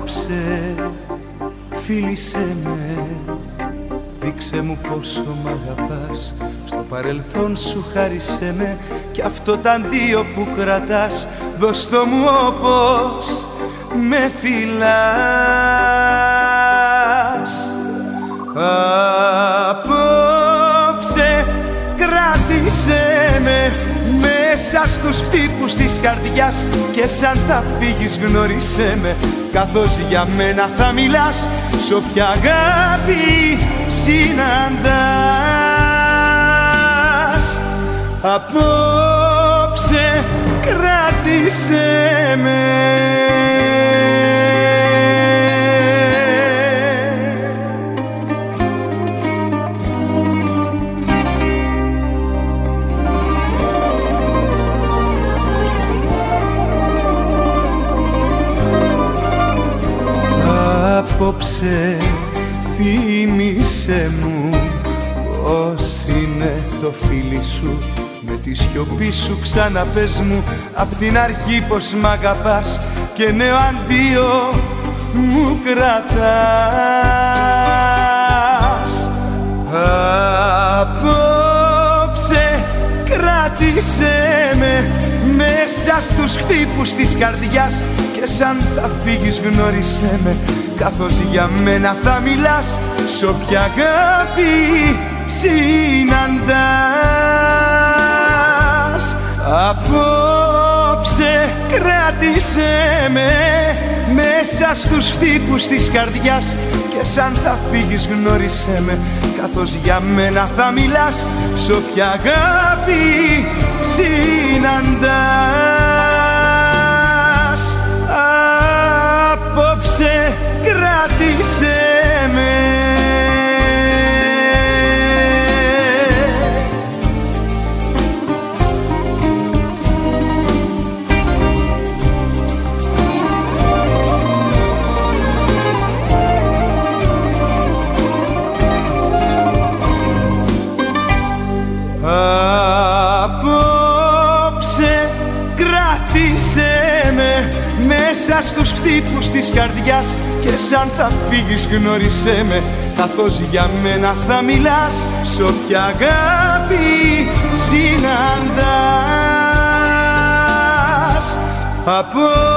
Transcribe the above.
Απόψε φίλησέ με, δείξε μου πόσο μ' αγαπάς. Στο παρελθόν σου χάρισέ με κι αυτό τ' αντίο που κρατάς. Δώσ' το μου όπως με φιλάς. Απόψε κράτησέ με μέσα στους χτύπους της καρδιάς και σαν θα φύγεις γνώρισέ με, καθώς για μένα θα μιλάς σ' όποια αγάπη συναντάς. Απόψε κράτησέ με. Απόψε θύμισέ μου πώς είναι το φίλι σου. Με τη σιωπή σου ξαναπες μου απ' την αρχή πως μ' αγαπάς και νέο αντίο μου κρατάς. Απόψε κράτησέ με μέσα στους χτύπους της καρδιάς και σαν θα φύγεις γνώρισέ με, καθώς για μένα θα μιλάς σ' όποια αγάπη συναντάς. Απόψε κράτησέ με μέσα στους χτύπους της καρδιάς και σαν θα φύγεις γνώρισέ με, καθώς για μένα θα μιλάς σ' όποια αγάπη συναντάς. Απόψε κράτησέ με. Απόψε κράτησέ με μέσα στους χτύπους της καρδιάς και σαν θα φύγεις γνώρισέ με, καθώς για μένα θα μιλάς σ' όποια αγάπη συναντάς.